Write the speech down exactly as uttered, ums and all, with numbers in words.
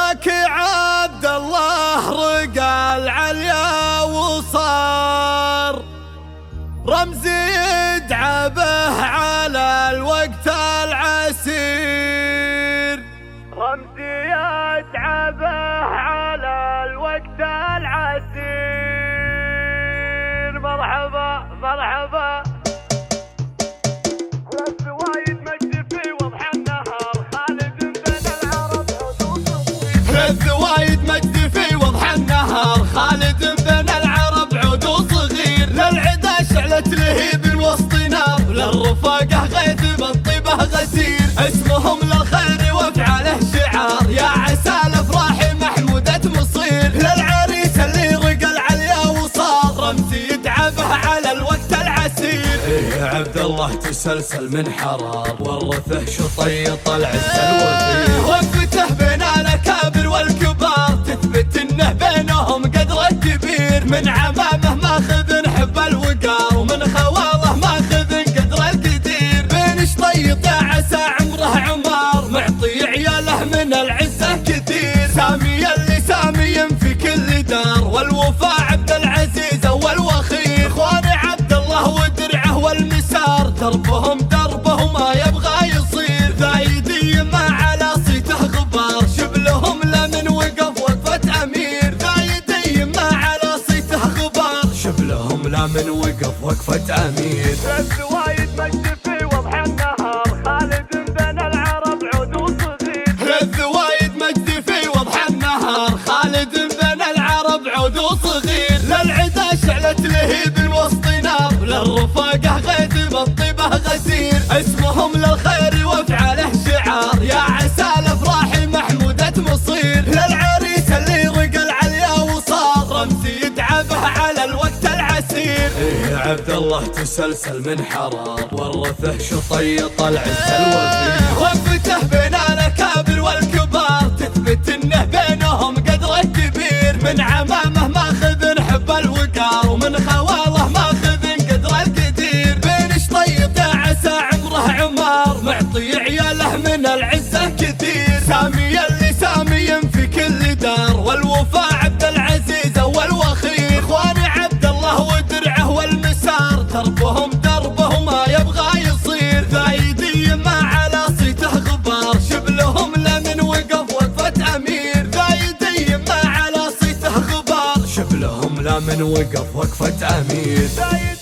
لك عبد الله رقى العليا وصار رمزي يدعى به على الوقت العسير، رمزي يدعى به على الوقت العسير. مرحبا مرحبا الزوايد مجد في وضح النهار، خالد بن العرب عدو صغير. الزوايد مجد في وضح النهار، خالد بن العرب عدو صغير. للعدا شعلت لهيب وسط نار، للرفاقه غيث بالطيبه غسير. اسمهم للخير وافعاله شعار، يا عسى الافراح محمودة مصير. للعريس اللي رقى العليا وصار رمزي يدعى به على الوقت العسير. يا عبد الله تسلسل من حرار، ورثه شطيط العز الوفير. وقفته بين الاكابر والكبار، تثبت انه بينهم قدر كبير. من عمامه ماخذ حب الوقار، ومن خواله ماخذ قدر الكثير. بين شطيط يا عسى عمره عمار، معطي عياله من العزه كثير. سامي اللي سامي في كل دار، والوفاء عبد العزيز اول واخير. اخواني عبد الله ودرعه والمسار، دربهم دربه ما يبغى يصير. ذايدي ما على صيته غبار، شبلهم لمن وقف وقفة امير. ذايدي ما على صيته غبار، شبلهم لمن وقف وقفة امير. الزوايد مجد في وضح النهار، خالد بن العرب عدو صغير. الزوايد مجد في وضح النهار، خالد بن العرب عدو صغير. للعدا شعلت لهيب وسط نار، للرفاقه غيث بالطيبه غسير. اسمهم للخير وافعاله شعار، يا عسى الافراح محمودة مصير. للعريس اللي رقى العليا وصار رمزي يدعى به على الوقت العسير. يا عبد الله تسلسل من حرار، ورثه شطيط العز الوفير. وقفته بين الاكابر والكبار، تثبت انه بينهم قدر كبير. من عمامه ماخذ حب الوقار، ومن خواله ماخذ قدر الكثير. بين شطيط يا عسى عمره عمار، معطي عياله من العزه كثير. سامي اللي سامي في كل دار، والوفاء عبد العزيز اول واخير. اخواني عبد الله ودرعه والمسار، دربهم دربه ما يبغى يصير. ذايدي ما على صيته غبار، شبلهم لمن وقف وقفة امير. ذايدي ما على صيته غبار، شبلهم لمن وقف وقفة امير.